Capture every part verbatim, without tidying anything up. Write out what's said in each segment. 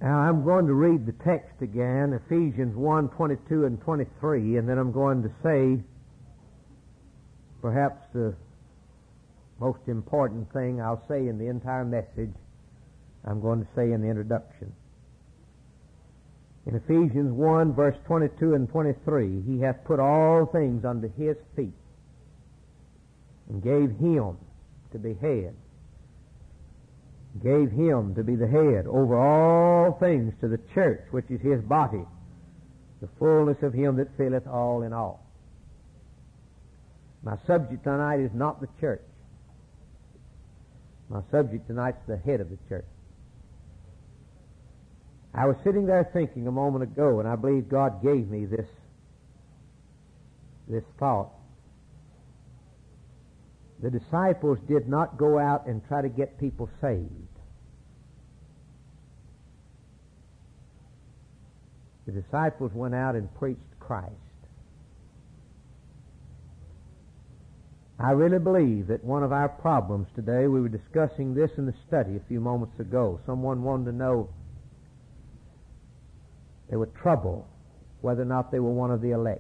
Now I'm going to read the text again, Ephesians one, twenty-two and twenty-three, and then I'm going to say perhaps the most important thing I'll say in the entire message, I'm going to say in the introduction. In Ephesians one, verse twenty-two and twenty-three, he hath put all things under his feet and gave him to be head. Gave him to be the head over all things to the church, which is his body, the fullness of him that filleth all in all. My subject tonight is not the church. My subject tonight is the head of the church. I was sitting there thinking a moment ago, and I believe God gave me this, this thought. The disciples did not go out and try to get people saved. The disciples went out and preached Christ. I really believe that one of our problems today, we were discussing this in the study a few moments ago. Someone wanted to know they were troubled whether or not they were one of the elect.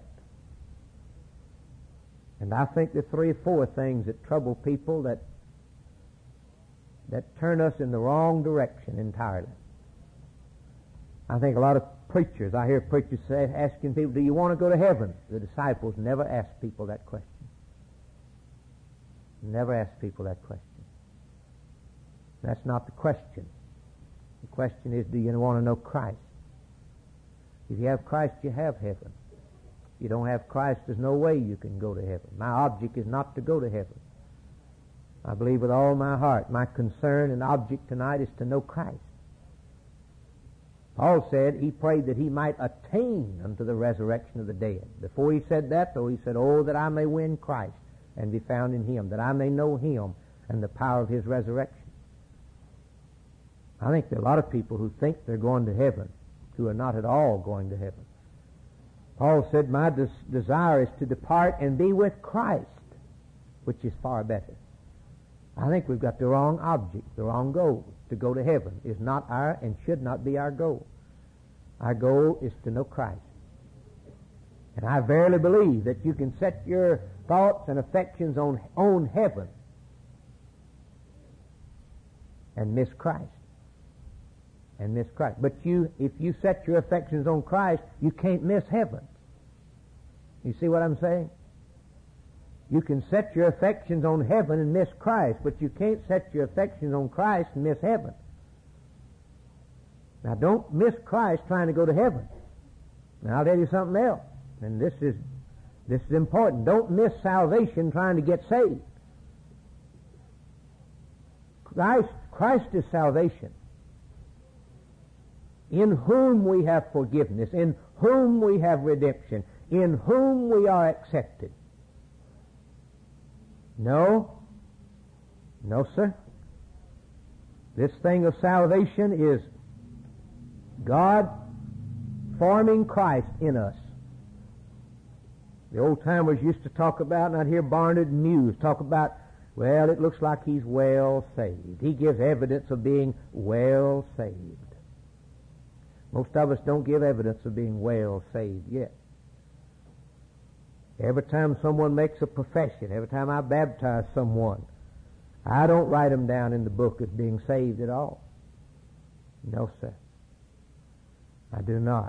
And I think there are three or four things that trouble people that that turn us in the wrong direction entirely. I think a lot of preachers, I hear preachers say, asking people, do you want to go to heaven? The disciples never asked people that question. Never asked people that question. That's not the question. The question is, do you want to know Christ? If you have Christ, you have heaven. If you don't have Christ, there's no way you can go to heaven. My object is not to go to heaven. I believe with all my heart, my concern and object tonight is to know Christ. Paul said he prayed that he might attain unto the resurrection of the dead. Before he said that, though, he said, oh, that I may win Christ and be found in him, that I may know him and the power of his resurrection. I think there are a lot of people who think they're going to heaven who are not at all going to heaven. Paul said, my des- desire is to depart and be with Christ, which is far better. I think we've got the wrong object, the wrong goal. To go to heaven is not our and should not be our goal. Our goal is to know Christ. And I verily believe that you can set your thoughts and affections on, on heaven and miss Christ. And miss Christ. But you, if you set your affections on Christ, you can't miss heaven. You see what I'm saying? You can set your affections on heaven and miss Christ, but you can't set your affections on Christ and miss heaven. Now don't miss Christ trying to go to heaven. Now I'll tell you something else, and this is this is important. Don't miss salvation trying to get saved. Christ, Christ is salvation. In whom we have forgiveness, in whom we have redemption, in whom we are accepted. No, no, sir. This thing of salvation is God forming Christ in us. The old timers used to talk about, and I'd hear Barnard and Muse talk about, well, it looks like he's well saved. He gives evidence of being well saved. Most of us don't give evidence of being well saved yet. Every time someone makes a profession, every time I baptize someone, I don't write them down in the book as being saved at all. No, sir. I do not.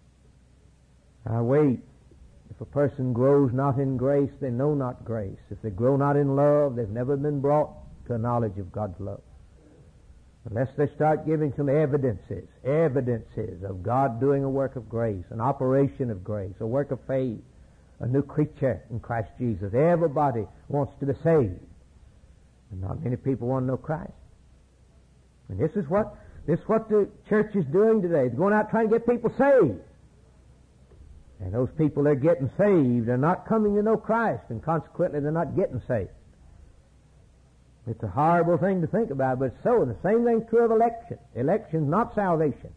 I wait. If a person grows not in grace, they know not grace. If they grow not in love, they've never been brought to a knowledge of God's love. Unless they start giving some evidences, evidences of God doing a work of grace, an operation of grace, a work of faith, a new creature in Christ Jesus. Everybody wants to be saved. And not many people want to know Christ. And this is what this is what the church is doing today. They're going out trying to get people saved. And those people that are getting saved are not coming to know Christ, and consequently they're not getting saved. It's a horrible thing to think about, but it's so. And the same thing's true of election. Election's not salvation.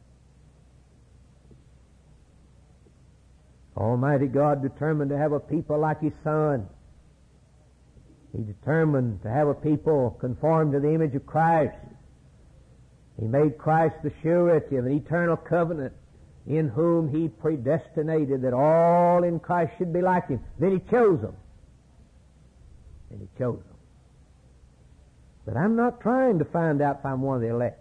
Almighty God determined to have a people like His Son. He determined to have a people conformed to the image of Christ. He made Christ the surety of an eternal covenant, in whom He predestinated that all in Christ should be like Him. Then He chose them. Then He chose them. But I'm not trying to find out if I'm one of the elect.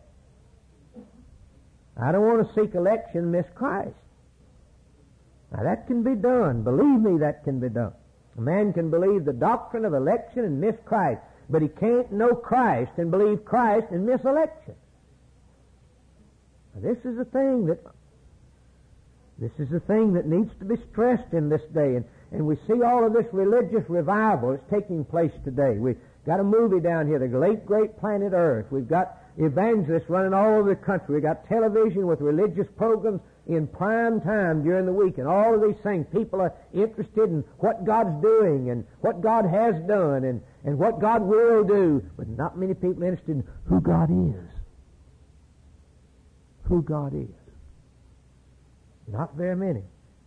I don't want to seek election and miss Christ. Now that can be done. Believe me, that can be done. A man can believe the doctrine of election and miss Christ, but he can't know Christ and believe Christ and miss election. Now, this is the thing that this is the thing that needs to be stressed in this day, and, and we see all of this religious revival that's taking place today. We've got a movie down here, the late great planet Earth. We've got evangelists running all over the country. We've got television with religious programs in prime time during the week, and all of these things. People are interested in what God's doing and what God has done and, and what God will do, but not many people are interested in who God is. Who God is. Not very many.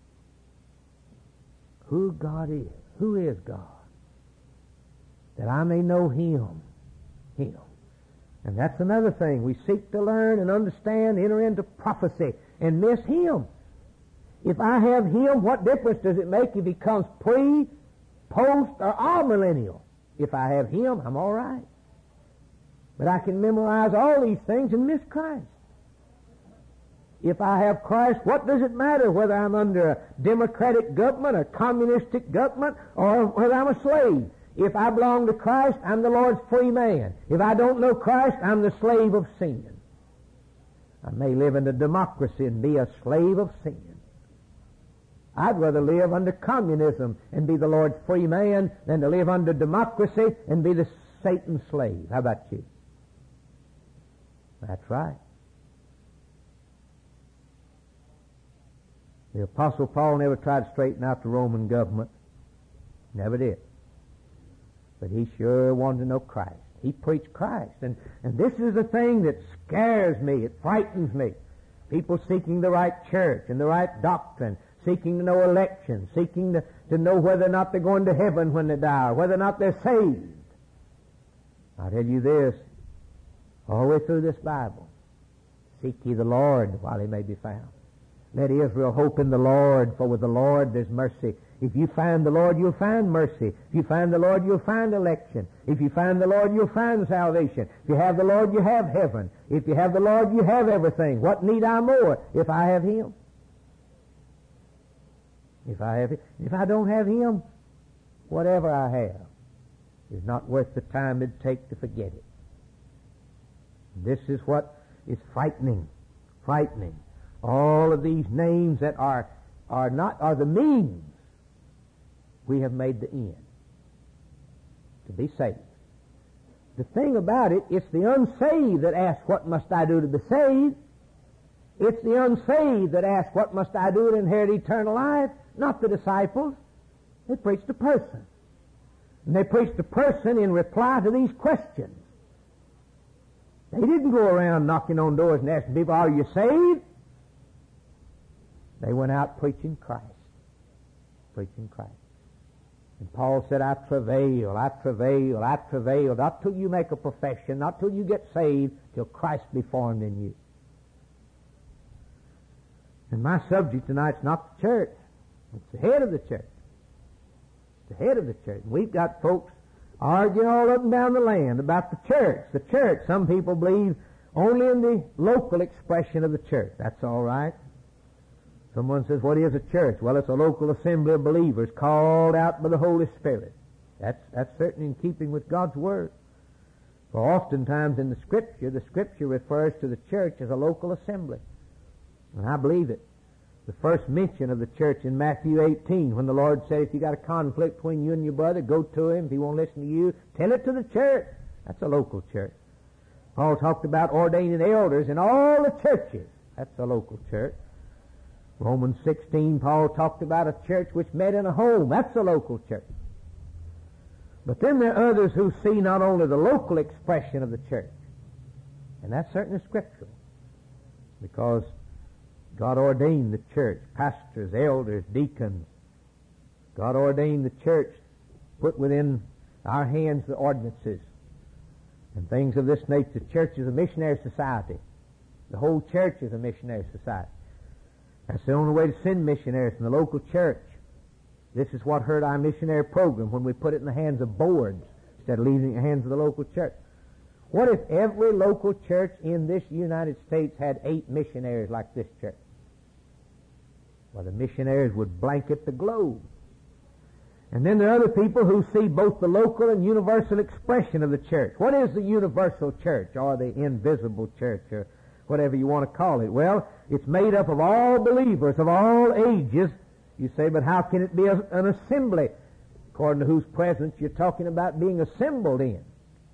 Who God is. Who is God? That I may know Him. Him. And that's another thing. We seek to learn and understand, enter into prophecy, and miss Him. If I have Him, what difference does it make if He comes pre, post, or amillennial? If I have Him, I'm all right. But I can memorize all these things and miss Christ. If I have Christ, what does it matter whether I'm under a democratic government or communistic government or whether I'm a slave? If I belong to Christ, I'm the Lord's free man. If I don't know Christ, I'm the slave of sin. I may live in a democracy and be a slave of sin. I'd rather live under communism and be the Lord's free man than to live under democracy and be the Satan's slave. How about you? That's right. The Apostle Paul never tried to straighten out the Roman government. Never did. But he sure wanted to know Christ. He preached Christ. And, and this is the thing that scares me. It frightens me. People seeking the right church and the right doctrine, seeking to know election, seeking to, to know whether or not they're going to heaven when they die, or whether or not they're saved. I'll tell you this, all the way through this Bible, seek ye the Lord while He may be found. Let Israel hope in the Lord, for with the Lord there's mercy. If you find the Lord, you'll find mercy. If you find the Lord, you'll find election. If you find the Lord, you'll find salvation. If you have the Lord, you have heaven. If you have the Lord, you have everything. What need I more if I have Him? If I have, if I don't have Him, whatever I have is not worth the time it'd take to forget it. This is what is frightening, frightening. All of these names that are are not are the means. We have made the end to be saved. The thing about it, it's the unsaved that ask, what must I do to be saved? It's the unsaved that ask, what must I do to inherit eternal life? Not the disciples. They preached a person. And they preached a person in reply to these questions. They didn't go around knocking on doors and asking people, are you saved? They went out preaching Christ. Preaching Christ. And Paul said, I travail, I travail, I travail, not till you make a profession, not till you get saved, till Christ be formed in you. And my subject tonight's not the church. It's the head of the church. It's the head of the church. And we've got folks arguing all up and down the land about the church. The church, some people believe only in the local expression of the church. That's all right. Someone says, what is a church? Well, it's a local assembly of believers called out by the Holy Spirit. That's, that's certainly in keeping with God's Word. For oftentimes in the Scripture, the Scripture refers to the church as a local assembly. And I believe it. The first mention of the church in Matthew eighteen, when the Lord said, if you got a conflict between you and your brother, go to him. If he won't listen to you, tell it to the church. That's a local church. Paul talked about ordaining elders in all the churches. That's a local church. Romans sixteen, Paul talked about a church which met in a home. That's a local church. But then there are others who see not only the local expression of the church, and that's certainly scriptural, because God ordained the church, pastors, elders, deacons. God ordained the church, put within our hands the ordinances and things of this nature. The church is a missionary society. The whole church is a missionary society. That's the only way to send missionaries from the local church. This is what hurt our missionary program when we put it in the hands of boards instead of leaving it in the hands of the local church. What if every local church in this United States had eight missionaries like this church? Well, the missionaries would blanket the globe. And then there are other people who see both the local and universal expression of the church. What is the universal church, or the invisible church, or whatever you want to call it? Well, it's made up of all believers of all ages. You say, but how can it be a, an assembly? According to whose presence you're talking about being assembled in.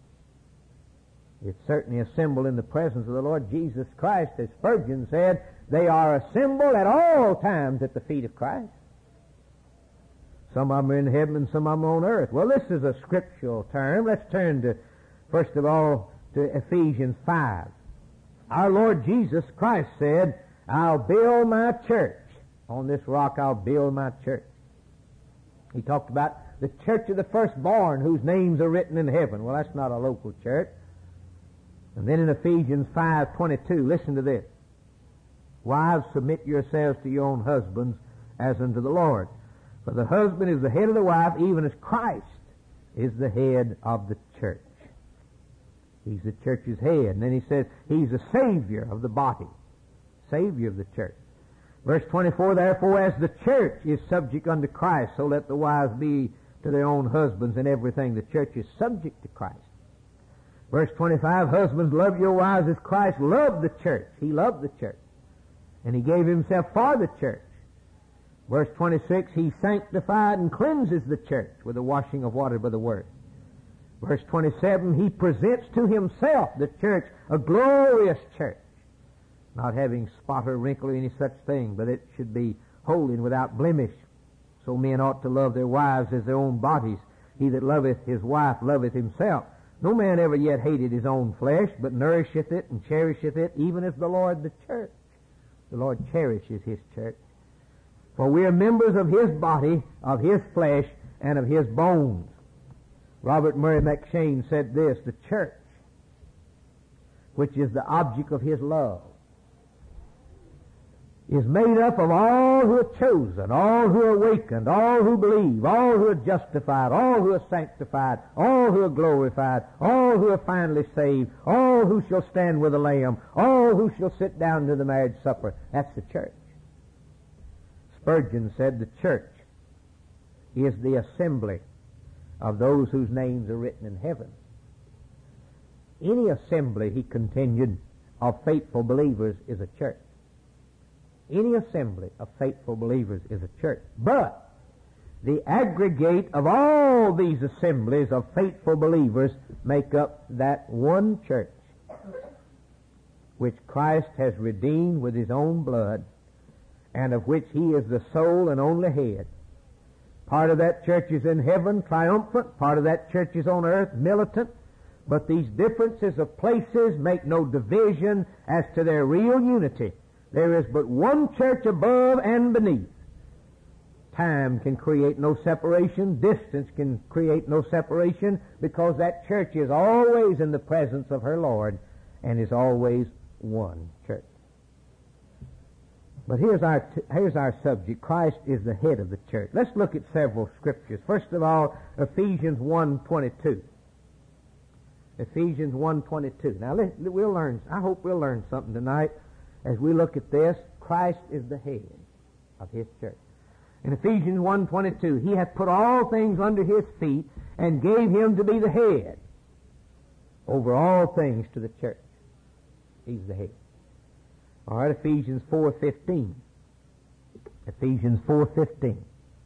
It's certainly assembled in the presence of the Lord Jesus Christ. As Spurgeon said, they are assembled at all times at the feet of Christ. Some of them are in heaven and some of them are on earth. Well, this is a scriptural term. Let's turn to, first of all, to Ephesians five. Our Lord Jesus Christ said, I'll build my church. On this rock I'll build my church. He talked about the church of the firstborn whose names are written in heaven. Well, that's not a local church. And then in Ephesians five twenty-two, listen to this. Wives, submit yourselves to your own husbands as unto the Lord. For the husband is the head of the wife, even as Christ is the head of the church. He's the church's head. And then he says he's the Savior of the body. Savior of the church. Verse twenty-four, therefore as the church is subject unto Christ, so let the wives be to their own husbands in everything. The church is subject to Christ. Verse twenty-five, husbands, love your wives as Christ loved the church. He loved the church. And he gave himself for the church. Verse twenty-six, he sanctified and cleanses the church with the washing of water by the word. Verse twenty-seven, he presents to himself the church a glorious church, not having spot or wrinkle or any such thing, but it should be holy and without blemish. So men ought to love their wives as their own bodies. He that loveth his wife loveth himself. No man ever yet hated his own flesh, but nourisheth it and cherisheth it, even as the Lord the church. The Lord cherishes his church. For we are members of his body, of his flesh, and of his bones. Robert Murray McCheyne said this, the church, which is the object of his love, is made up of all who are chosen, all who are awakened, all who believe, all who are justified, all who are sanctified, all who are glorified, all who are finally saved, all who shall stand with the Lamb, all who shall sit down to the marriage supper. That's the church. Spurgeon said the church is the assembly of those whose names are written in heaven. Any assembly, he continued, of faithful believers is a church. Any assembly of faithful believers is a church. But the aggregate of all these assemblies of faithful believers make up that one church which Christ has redeemed with his own blood and of which he is the sole and only head. Part of that church is in heaven, triumphant. Part of that church is on earth, militant. But these differences of places make no division as to their real unity. There is but one church above and beneath. Time can create no separation. Distance can create no separation, because that church is always in the presence of her Lord and is always one church. But here's our t- here's our subject. Christ is the head of the church. Let's look at several scriptures. First of all, Ephesians one twenty-two. Ephesians one twenty-two. Now let, we'll learn. I hope we'll learn something tonight. As we look at this, Christ is the head of his church. In Ephesians one twenty-two, he hath put all things under his feet and gave him to be the head over all things to the church. He's the head. All right, Ephesians four fifteen. Ephesians four fifteen.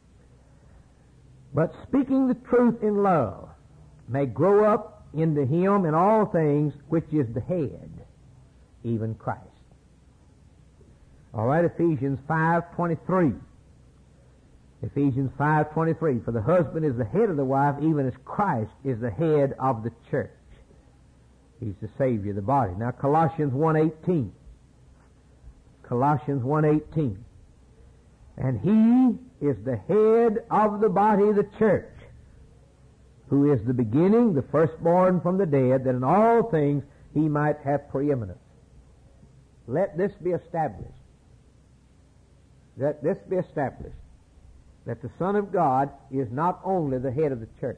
But speaking the truth in love may grow up into him in all things, which is the head, even Christ. All right, Ephesians five twenty-three. Ephesians five twenty-three. For the husband is the head of the wife, even as Christ is the head of the church. He's the Savior of the body. Now, Colossians one eighteen. Colossians one eighteen. And he is the head of the body of the church, who is the beginning, the firstborn from the dead, that in all things he might have preeminence. let this be established. Let this be established. That the Son of God is not only the head of the church,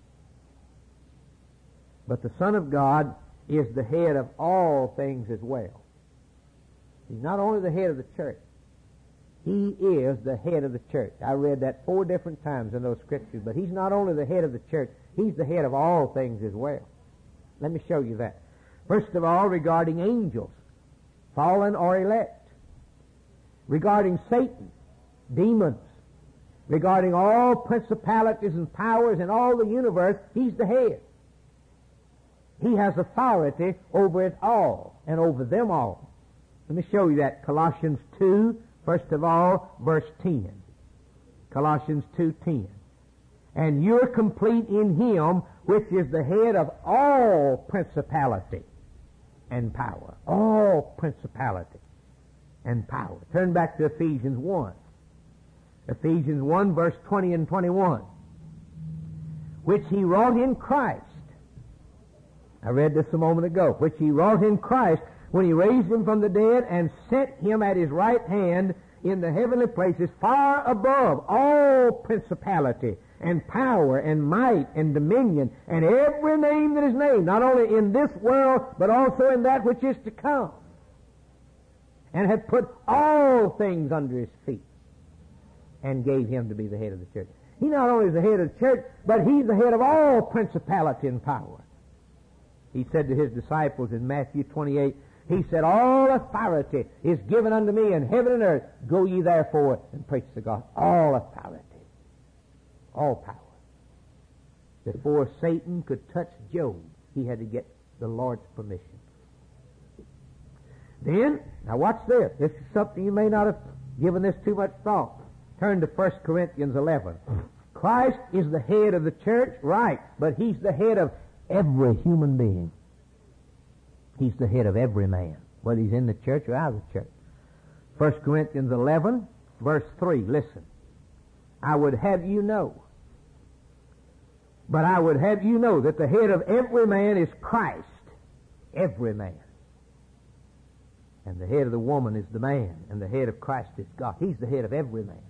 but the Son of God is the head of all things as well. He's not only the head of the church, He is the head of the church. I read that four different times in those scriptures, but He's not only the head of the church, He's the head of all things as well. Let me show you that. First of all, regarding angels, fallen or elect. Regarding Satan, demons. Regarding all principalities and powers in all the universe, He's the head. He has authority over it all and over them all. Let me show you that. Colossians two, first of all, verse ten. Colossians two ten. And you're complete in Him, which is the head of all principality and power. All principality and power. Turn back to Ephesians one. Ephesians one, verse twenty and twenty-one. Which He wrought in Christ. I read this a moment ago. Which He wrought in Christ when He raised Him from the dead and set Him at His right hand in the heavenly places, far above all principality and power and might and dominion and every name that is named, not only in this world, but also in that which is to come. And had put all things under His feet and gave Him to be the head of the church. He not only is the head of the church, but He's the head of all principality and power. He said to His disciples in Matthew twenty-eight, He said, all authority is given unto me in heaven and earth. Go ye therefore and preach the gospel. All authority. All power. Before Satan could touch Job, he had to get the Lord's permission. Then, now watch this. This is something you may not have given this too much thought. Turn to First Corinthians eleven. Christ is the head of the church, right, but He's the head of every human being. He's the head of every man, whether he's in the church or out of the church. First Corinthians eleven, verse three, listen. I would have you know, but I would have you know that the head of every man is Christ. Every man. And the head of the woman is the man, and the head of Christ is God. He's the head of every man.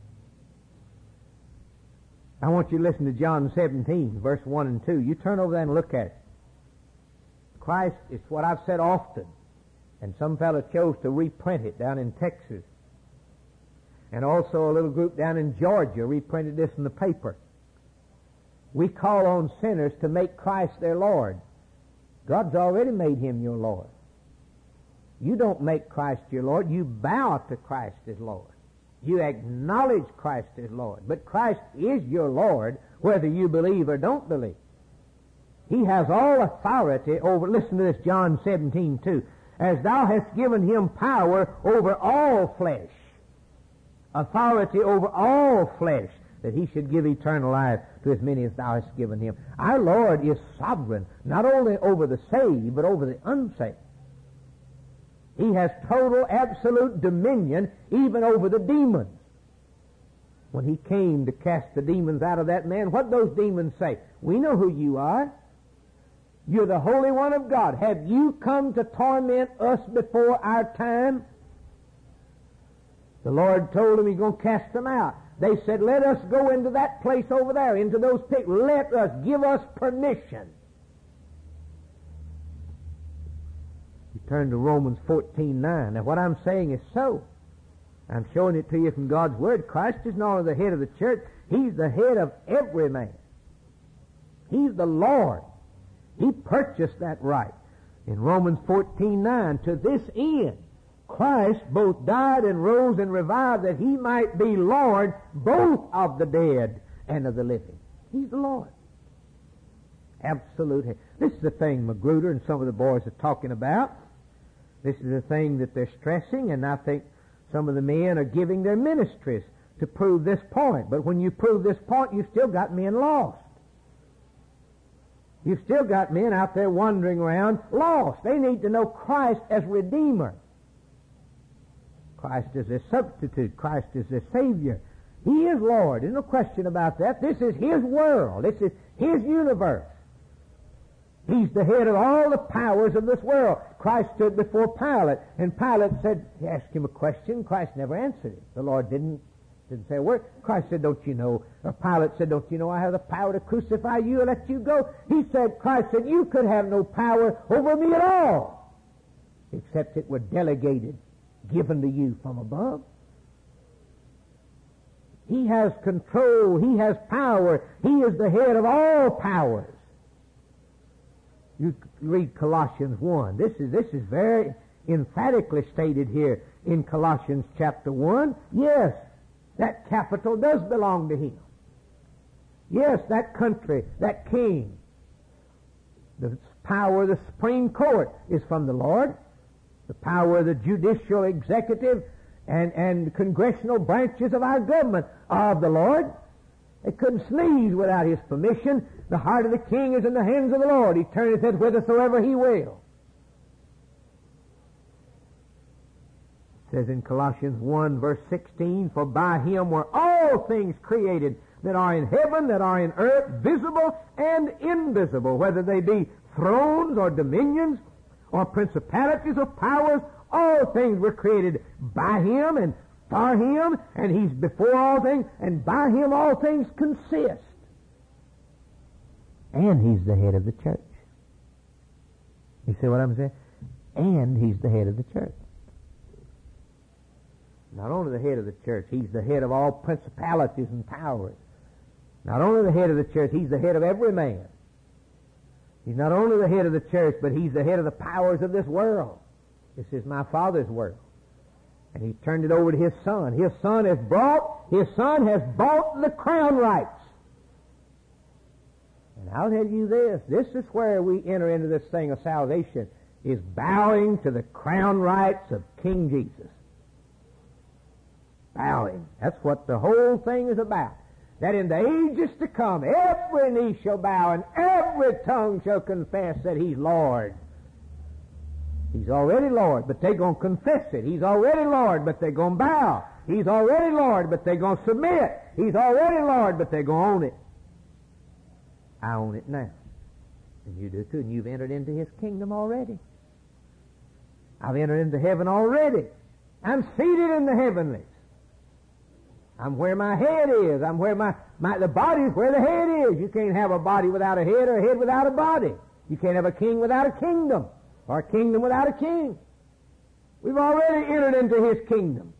I want you to listen to John seventeen, verse one and two. You turn over there and look at it. Christ is what I've said often, and some fellow chose to reprint it down in Texas. And also a little group down in Georgia reprinted this in the paper. We call on sinners to make Christ their Lord. God's already made Him your Lord. You don't make Christ your Lord. You bow to Christ as Lord. You acknowledge Christ as Lord. But Christ is your Lord whether you believe or don't believe. He has all authority over, listen to this, John seventeen two. As thou hast given Him power over all flesh, authority over all flesh, that He should give eternal life to as many as thou hast given Him. Our Lord is sovereign, not only over the saved, but over the unsaved. He has total, absolute dominion even over the demons. When He came to cast the demons out of that man, what did those demons say? We know who you are. You're the Holy One of God. Have you come to torment us before our time? The Lord told them He's going to cast them out. They said, let us go into that place over there, into those pits. Let us, give us permission. You turn to Romans fourteen nine. Now what I'm saying is so. I'm showing it to you from God's Word. Christ is not only the head of the church, He's the head of every man. He's the Lord. He purchased that right. In Romans fourteen nine, to this end, Christ both died and rose and revived that He might be Lord both of the dead and of the living. He's the Lord. Absolute head. This is the thing Magruder and some of the boys are talking about. This is the thing that they're stressing, and I think some of the men are giving their ministries to prove this point. But when you prove this point, you've still got men lost. You've still got men out there wandering around lost. They need to know Christ as Redeemer. Christ is their substitute. Christ is their Savior. He is Lord. There's no question about that. This is His world. This is His universe. He's the head of all the powers of this world. Christ stood before Pilate, and Pilate said, he asked him a question. Christ never answered it. The Lord didn't didn't say a word. Christ said, don't you know, or Pilate said, don't you know I have the power to crucify you and let you go? He said, Christ said, you could have no power over me at all, except it were delegated, given to you from above. He has control. He has power. He is the head of all powers. You read Colossians one. This is, this is very emphatically stated here in Colossians chapter one. Yes, that capital does belong to Him. Yes, that country, that king, the power of the Supreme Court is from the Lord. The power of the judicial, executive, and, and congressional branches of our government are of the Lord. They couldn't sneeze without His permission. The heart of the king is in the hands of the Lord. He turneth it whithersoever He will. It says in Colossians one, verse sixteen, for by Him were all things created that are in heaven, that are in earth, visible and invisible, whether they be thrones or dominions or principalities or powers. All things were created by Him and for Him, and He's before all things, and by Him all things consist. And He's the head of the church. You see what I'm saying? And He's the head of the church. Not only the head of the church, He's the head of all principalities and powers. Not only the head of the church, He's the head of every man. He's not only the head of the church, but He's the head of the powers of this world. This is my Father's world. And He turned it over to His Son. His Son has brought, His Son has bought the crown rights. And I'll tell you this, this is where we enter into this thing of salvation, is bowing to the crown rights of King Jesus. Bowing. That's what the whole thing is about. That in the ages to come, every knee shall bow and every tongue shall confess that He's Lord. He's already Lord, but they're going to confess it. He's already Lord, but they're going to bow. He's already Lord, but they're going to submit. He's already Lord, but they're going to own it. I own it now. And you do too, and you've entered into His kingdom already. I've entered into heaven already. I'm seated in the heavenlies. I'm where my head is. I'm where my, my the body is where the head is. You can't have a body without a head or a head without a body. You can't have a king without a kingdom or a kingdom without a king. We've already entered into His kingdom.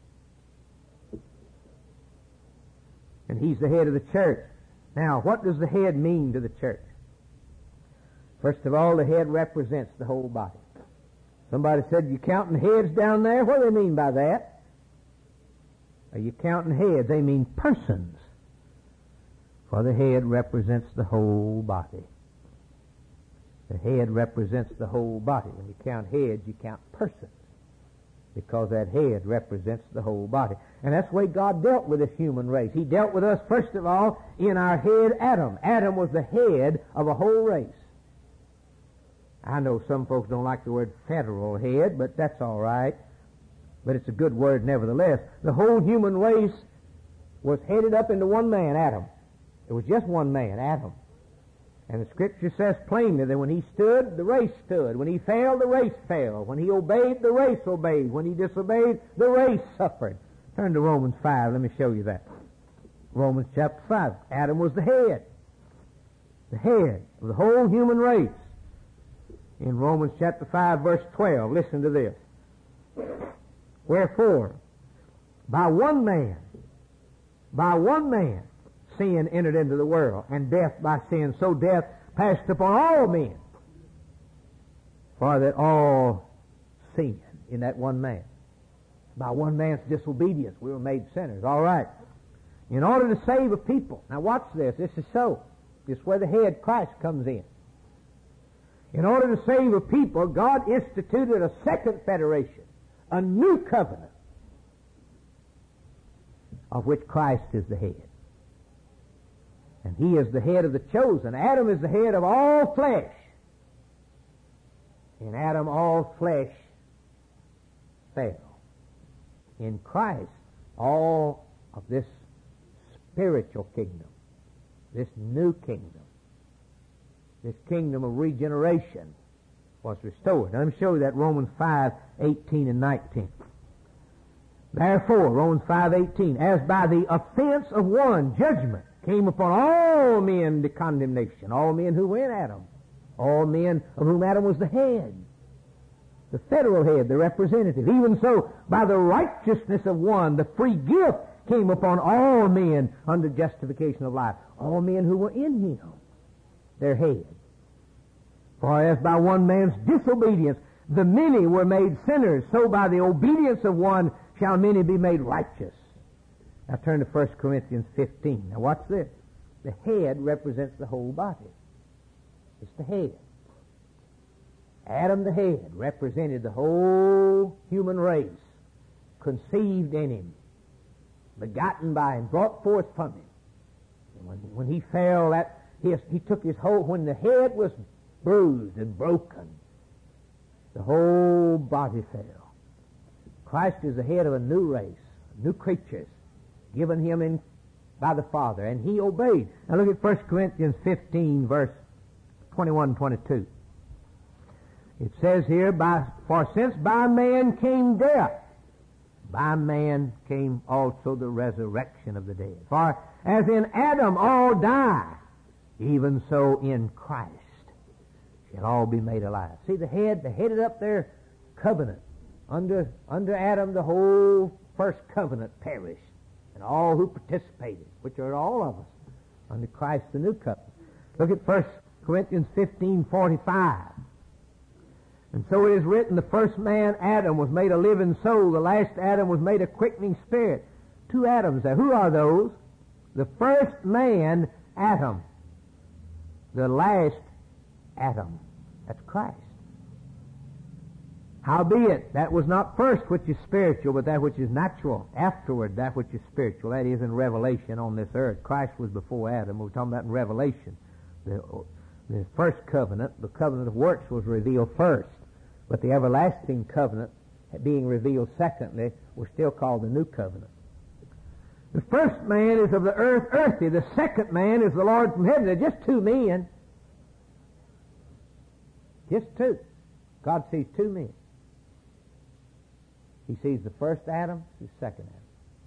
And He's the head of the church. Now, what does the head mean to the church? First of all, the head represents the whole body. Somebody said, you counting heads down there? What do they mean by that? Are you counting heads? They mean persons. For the head represents the whole body. The head represents the whole body. When you count heads, you count persons. Because that head represents the whole body. And that's the way God dealt with this human race. He dealt with us, first of all, in our head, Adam. Adam was the head of a whole race. I know some folks don't like the word federal head, but that's all right. But it's a good word nevertheless. The whole human race was headed up into one man, Adam. It was just one man, Adam. And the Scripture says plainly that when he stood, the race stood. When he failed, the race failed. When he obeyed, the race obeyed. When he disobeyed, the race suffered. Turn to Romans five. Let me show you that. Romans chapter five. Adam was the head. The head of the whole human race. In Romans chapter five, verse twelve, listen to this. Wherefore, by one man, by one man, sin entered into the world, and death by sin. So death passed upon all men, for that all sinned in that one man. By one man's disobedience, we were made sinners. All right. In order to save a people. Now watch this. This is so. This is where the head, Christ, comes in. In order to save a people, God instituted a second federation, a new covenant, of which Christ is the head. And He is the head of the chosen. Adam is the head of all flesh. In Adam, all flesh fell. In Christ, all of this spiritual kingdom, this new kingdom, this kingdom of regeneration was restored. Now, let me show you that Romans five, eighteen and nineteen. Therefore, Romans five, eighteen, as by the offense of one, judgment came upon all men to condemnation, all men who were in Adam, all men of whom Adam was the head, the federal head, the representative. Even so, by the righteousness of one, the free gift came upon all men under justification of life, all men who were in him, their head. For as by one man's disobedience the many were made sinners, so by the obedience of one shall many be made righteous. Now turn to First Corinthians fifteen. Now watch this. The head represents the whole body. It's the head. Adam the head represented the whole human race, conceived in him, begotten by him, brought forth from him. And when, when he fell, that he, he took his whole, when the head was bruised and broken, the whole body fell. Christ is the head of a new race, new creatures, given him in by the Father, and he obeyed. Now look at First Corinthians fifteen, verse twenty-one and twenty-two. It says here, by, for since by man came death, by man came also the resurrection of the dead. For as in Adam all die, even so in Christ shall all be made alive. See the head, the headed up there covenant. Under, under Adam, the whole first covenant perished, and all who participated, which are all of us, under Christ the new covenant. Look at First Corinthians fifteen, forty-five. And so it is written, the first man, Adam, was made a living soul. The last Adam was made a quickening spirit. Two Adams there. Who are those? The first man, Adam. The last Adam. That's Christ. Howbeit, that was not first which is spiritual, but that which is natural. Afterward, that which is spiritual. That is in Revelation on this earth. Christ was before Adam. We're talking about in Revelation. The, the first covenant, the covenant of works, was revealed first. But the everlasting covenant, being revealed secondly, was still called the new covenant. The first man is of the earth, earthy. The second man is the Lord from heaven. They're just two men. Just two. God sees two men. He sees the first Adam, the second Adam.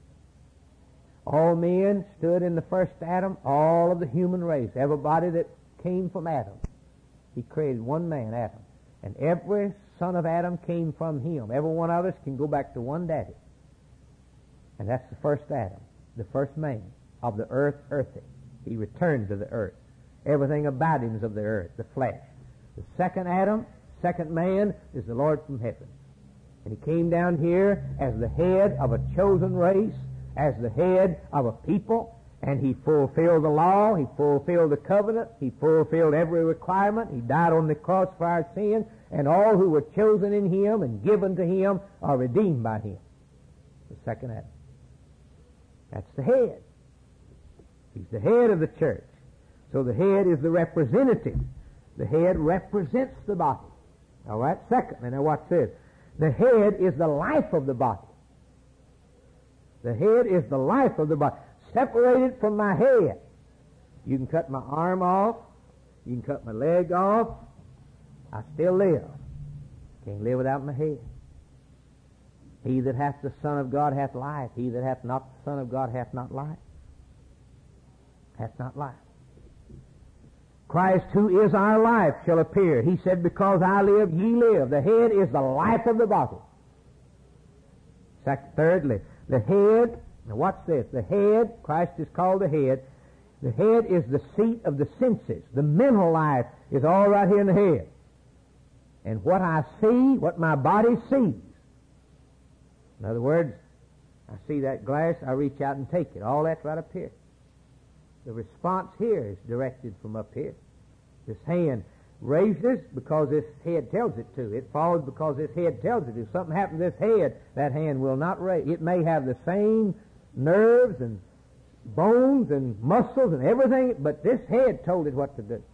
All men stood in the first Adam, all of the human race, everybody that came from Adam. He created one man, Adam. And every son of Adam came from him. Every one of us can go back to one daddy. And that's the first Adam, the first man of the earth, earthy. He returned to the earth. Everything about him is of the earth, the flesh. The second Adam, second man, is the Lord from heaven. And he came down here as the head of a chosen race, as the head of a people, and he fulfilled the law, he fulfilled the covenant, he fulfilled every requirement, he died on the cross for our sins, and all who were chosen in him and given to him are redeemed by him. The second Adam. That's the head. He's the head of the church. So the head is the representative. The head represents the body. All right, secondly, now watch this. The head is the life of the body. The head is the life of the body. Separated from my head. You can cut my arm off. You can cut my leg off. I still live. Can't live without my head. He that hath the Son of God hath life. He that hath not the Son of God hath not life. Hath not life. Christ, who is our life, shall appear. He said, because I live, ye live. The head is the life of the body. Second, thirdly, the head, now watch this, the head, Christ is called the head. The head is the seat of the senses. The mental life is all right here in the head. And what I see, what my body sees. In other words, I see that glass, I reach out and take it. All that's right up here. The response here is directed from up here. This hand raises because this head tells it to. It falls because this head tells it to. If something happens to this head, that hand will not raise. It may have the same nerves and bones and muscles and everything, but this head told it what to do.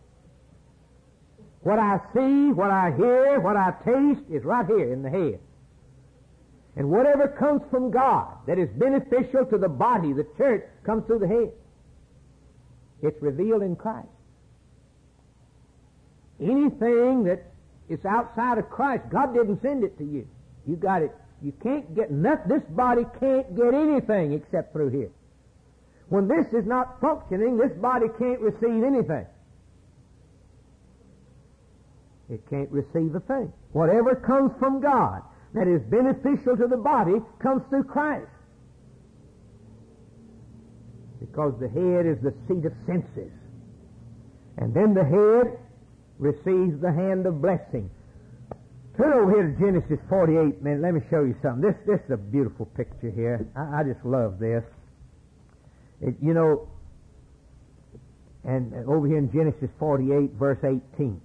What I see, what I hear, what I taste is right here in the head. And whatever comes from God that is beneficial to the body, the church, comes through the head. It's revealed in Christ. Anything that is outside of Christ, God didn't send it to you. You got it. You can't get nothing. This body can't get anything except through here. When this is not functioning, this body can't receive anything. It can't receive a thing. Whatever comes from God that is beneficial to the body comes through Christ. Because the head is the seat of senses. And then the head receives the hand of blessing. Turn over here to Genesis forty-eight, man. Let me show you something. This this is a beautiful picture here. I, I just love this. It, you know, and over here in Genesis forty-eight, verse eighteen.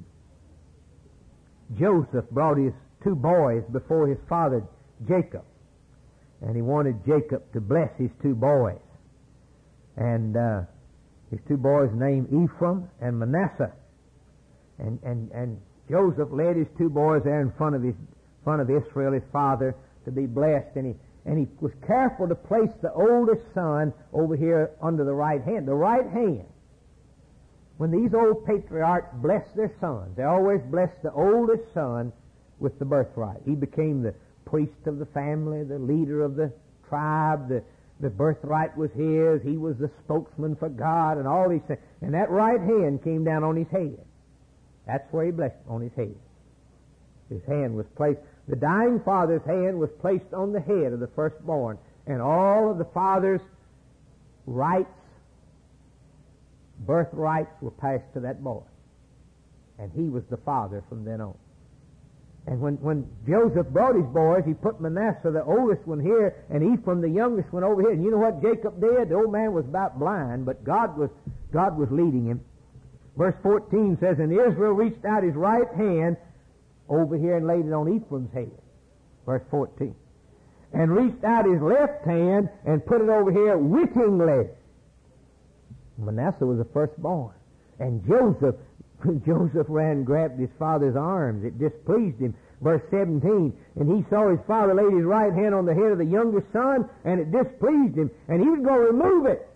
Joseph brought his two boys before his father Jacob. And he wanted Jacob to bless his two boys. And uh, his two boys named Ephraim and Manasseh. And, and, and Joseph led his two boys there in front of his front of Israel, his father, to be blessed. And he, and he was careful to place the oldest son over here under the right hand. The right hand. When these old patriarchs blessed their sons, they always blessed the oldest son with the birthright. He became the priest of the family, the leader of the tribe. The, the birthright was his. He was the spokesman for God and all these things. And that right hand came down on his head. That's where he blessed, on his head. His hand was placed, the dying father's hand was placed on the head of the firstborn. And all of the father's rights, birthrights were passed to that boy. And he was the father from then on. And when, when Joseph brought his boys, he put Manasseh, the oldest one, here, and Ephraim, the youngest one, over here. And you know what Jacob did? The old man was about blind, but God was, God was leading him. Verse fourteen says, and Israel reached out his right hand over here and laid it on Ephraim's head. Verse fourteen. And reached out his left hand and put it over here wittingly. Manasseh was the firstborn. And Joseph, Joseph ran and grabbed his father's arms. It displeased him. Verse seventeen, and he saw his father laid his right hand on the head of the youngest son, and it displeased him, and he was going to remove it.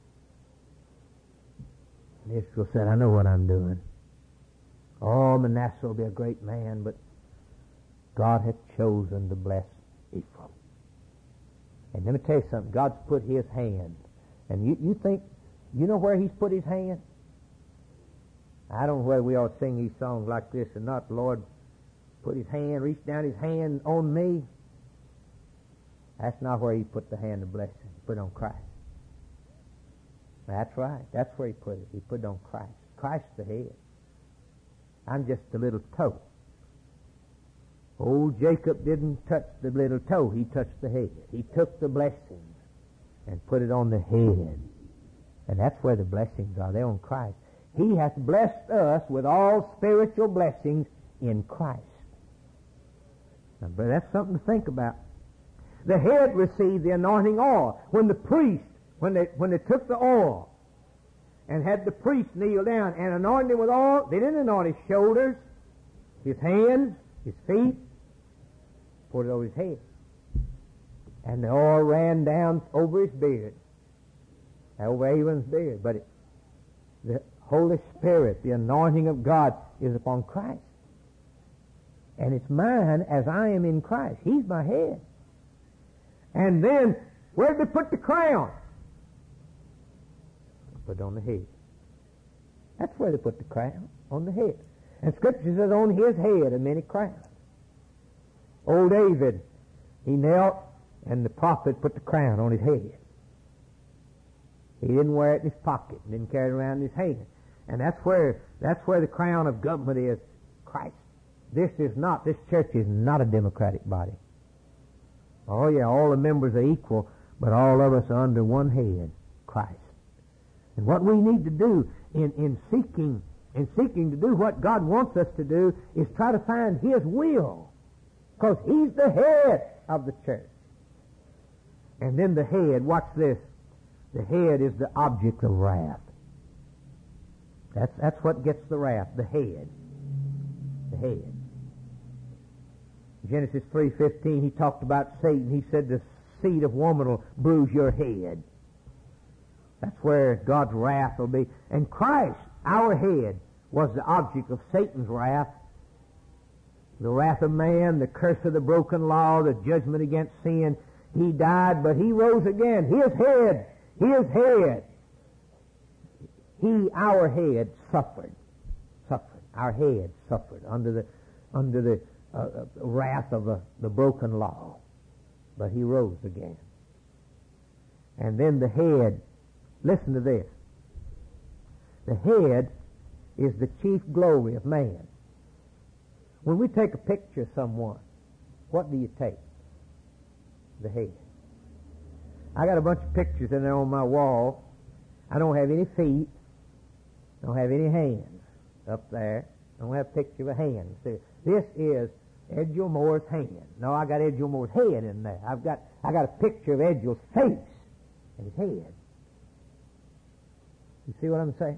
And Israel said, I know what I'm doing. Oh, Manasseh will be a great man, but God hath chosen to bless Ephraim. And let me tell you something. God's put his hand. And you, you think, you know where he's put his hand? I don't know whether we ought to sing these songs like this or not. The Lord put his hand, reached down his hand on me. That's not where he put the hand of blessing. He put it on Christ. That's right. That's where he put it. He put it on Christ. Christ's the head. I'm just the little toe. Old Jacob didn't touch the little toe. He touched the head. He took the blessings and put it on the head. And that's where the blessings are. They're on Christ. He hath blessed us with all spiritual blessings in Christ. Now, but that's something to think about. The head received the anointing oil. When the priest, when they, when they took the oil and had the priest kneel down and anoint him with oil, they didn't anoint his shoulders, his hands, his feet, put it over his head. And the oil ran down over his beard, over Aaron's beard. But it, the Holy Spirit, the anointing of God, is upon Christ. And it's mine as I am in Christ. He's my head. And then, where did they put the crown? Put it on the head. That's where they put the crown, on the head. And Scripture says, on his head are many crowns. Old David, he knelt, and the prophet put the crown on his head. He didn't wear it in his pocket, didn't carry it around in his hand. And that's where, that's where the crown of government is, Christ. This is not, this church is not a democratic body. Oh yeah, all the members are equal, but all of us are under one head, Christ. And what we need to do in, in seeking, in seeking to do what God wants us to do is try to find His will. Because He's the head of the church. And then the head, watch this, the head is the object of wrath. That's, that's what gets the wrath, the head. The head. Genesis three fifteen, he talked about Satan. He said the seed of woman will bruise your head. That's where God's wrath will be. And Christ, our head, was the object of Satan's wrath, the wrath of man, the curse of the broken law, the judgment against sin. He died, but he rose again. His head, his head, he, our head, suffered, suffered. Our head suffered under the under the uh, wrath of the, the broken law, but he rose again. And then the head, listen to this. The head is the chief glory of man. When we take a picture of someone, what do you take? The head. I got a bunch of pictures in there on my wall. I don't have any feet. Don't have any hands up there. I don't have a picture of a hand. See, this is Edgell Moore's hand. No, I got Edgell Moore's head in there. I've got I got a picture of Edgell's face and his head. You see what I'm saying?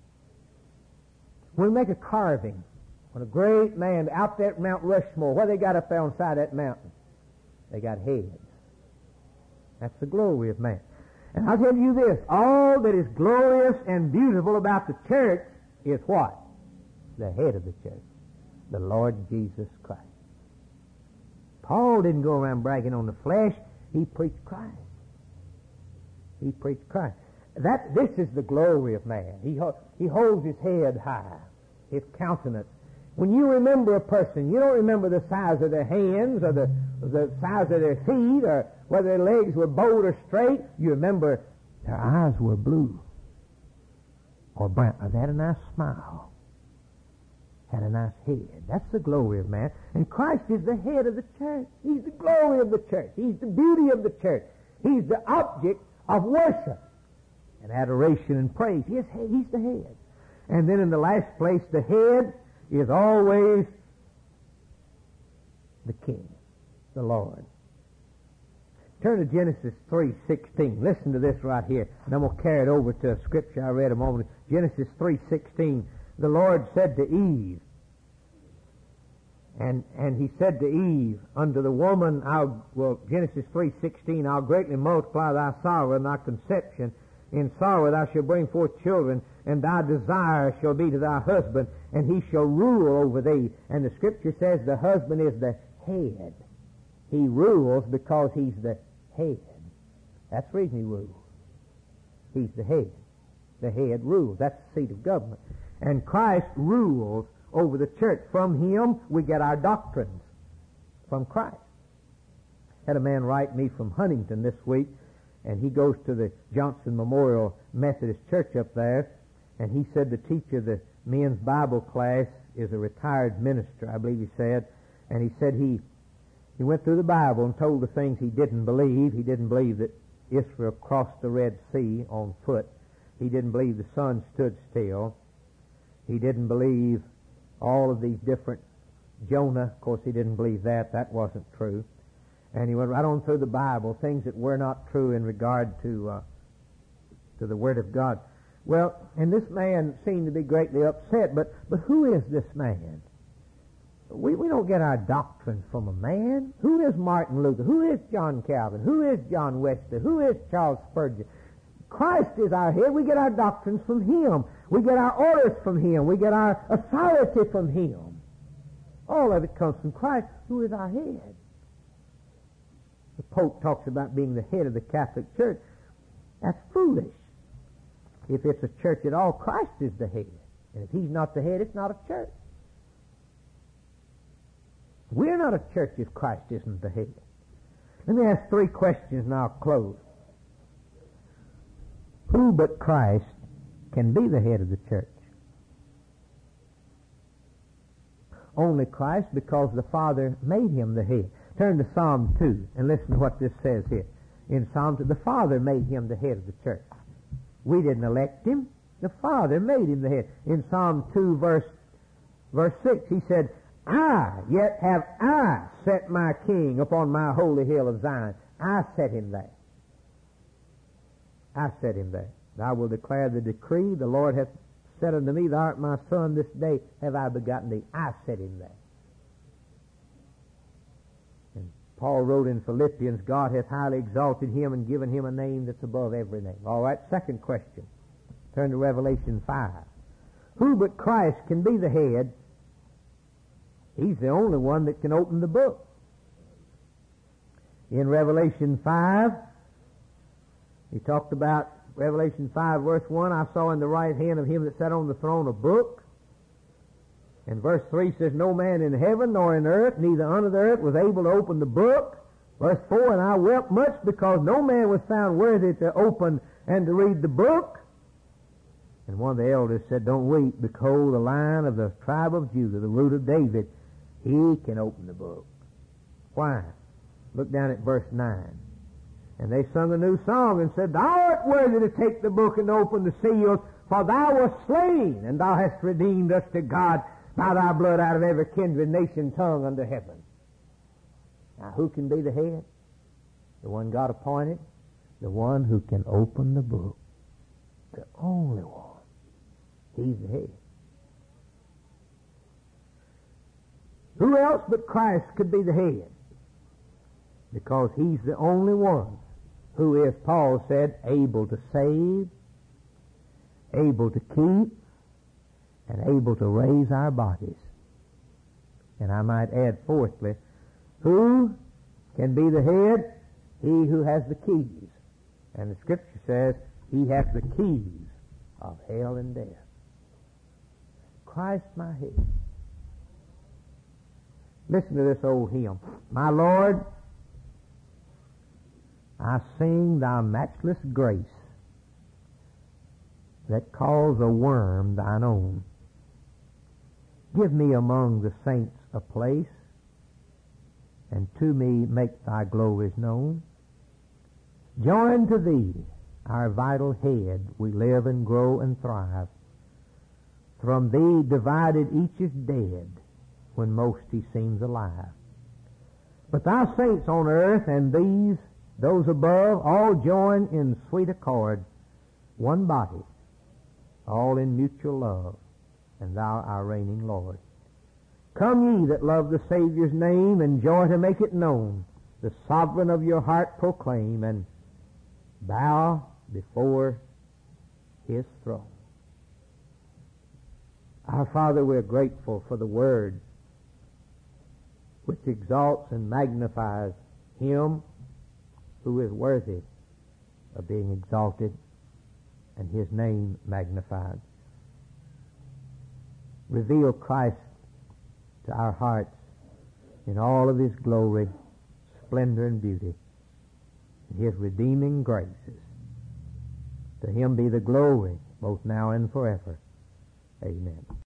When we make a carving, when a great man out there at Mount Rushmore, what they got up there on the side of that mountain? They got heads. That's the glory of man. And I'll tell you this, all that is glorious and beautiful about the church is what? The head of the church, the Lord Jesus Christ. Paul didn't go around bragging on the flesh. He preached Christ. He preached Christ. That, this is the glory of man. He, he holds his head high, his countenance. When you remember a person, you don't remember the size of their hands or the, the size of their feet or whether their legs were bowed or straight. You remember their eyes were blue or brown. Or they had a nice smile. Had a nice head. That's the glory of man. And Christ is the head of the church. He's the glory of the church. He's the beauty of the church. He's the object of worship and adoration and praise. He's, he's the head. And then in the last place, the head is always the King, the Lord. Turn to Genesis three sixteen. Listen to this right here. And I'm going to carry it over to a scripture I read a moment ago. Genesis three sixteen. The Lord said to Eve, and and he said to Eve, unto the woman, I'll, well, Genesis three sixteen, I'll greatly multiply thy sorrow and thy conception. In sorrow thou shalt bring forth children, and thy desire shall be to thy husband, and he shall rule over thee. And the scripture says the husband is the head. He rules because he's the head. That's the reason he rules. He's the head. The head rules. That's the seat of government. And Christ rules over the church. From him we get our doctrines. From Christ. Had a man write me from Huntington this week, and he goes to the Johnson Memorial Methodist Church up there, and he said the teacher of the men's Bible class is a retired minister, I believe he said, and he said he he went through the Bible and told the things he didn't believe. He didn't believe that Israel crossed the Red Sea on foot. He didn't believe the sun stood still. He didn't believe all of these different, Jonah, of course he didn't believe that. That wasn't true. And he went right on through the Bible, things that were not true in regard to uh, to the Word of God. Well, and this man seemed to be greatly upset, but, but who is this man? We, we don't get our doctrines from a man. Who is Martin Luther? Who is John Calvin? Who is John Wesley? Who is Charles Spurgeon? Christ is our head. We get our doctrines from him. We get our orders from him. We get our authority from him. All of it comes from Christ, who is our head. The Pope talks about being the head of the Catholic Church. That's foolish. If it's a church at all, Christ is the head. And if he's not the head, it's not a church. We're not a church if Christ isn't the head. Let me ask three questions and I'll close. Who but Christ can be the head of the church? Only Christ, because the Father made him the head. Turn to Psalm two and listen to what this says here. In Psalm two, the Father made him the head of the church. We didn't elect him. The Father made him the head. In Psalm two, verse, verse six, he said, I, yet have I set my king upon my holy hill of Zion. I set him there. I set him there. I will declare the decree. The Lord hath said unto me, thou art my son, this day have I begotten thee. I set him there. And Paul wrote in Philippians, God hath highly exalted him and given him a name that's above every name. All right, second question. Turn to Revelation five. Who but Christ can be the head? He's the only one that can open the book. In Revelation five, he talked about Revelation five verse one, I saw in the right hand of him that sat on the throne a book. And verse three says, no man in heaven nor in earth, neither under the earth, was able to open the book. Verse four, and I wept much because no man was found worthy to open and to read the book. And one of the elders said, don't weep, behold, the Lion of the tribe of Judah, the root of David, he can open the book. Why? Look down at verse nine. And they sung a new song and said, thou art worthy to take the book and open the seals, for thou wast slain, and thou hast redeemed us to God by thy blood out of every kindred, nation, tongue under heaven. Now who can be the head? The one God appointed? The one who can open the book. The only one. He's the head. Who else but Christ could be the head? Because he's the only one who is, Paul said, able to save, able to keep, and able to raise our bodies. And I might add fourthly, who can be the head? He who has the keys. And the Scripture says he has the keys of hell and death. Christ my head. Listen to this old hymn. My Lord, I sing thy matchless grace that calls a worm thine own. Give me among the saints a place, and to me make thy glories known. Joined to thee, our vital head, we live and grow and thrive. From thee divided each is dead, when most he seems alive. But thy saints on earth and these, those above, all join in sweet accord, one body, all in mutual love, and thou our reigning Lord. Come ye that love the Savior's name, and joy to make it known, the sovereign of your heart proclaim, and bow before his throne. Our Father, we're grateful for the Word which exalts and magnifies him who is worthy of being exalted and his name magnified. Reveal Christ to our hearts in all of his glory, splendor, and beauty, and his redeeming graces. To him be the glory both now and forever. Amen.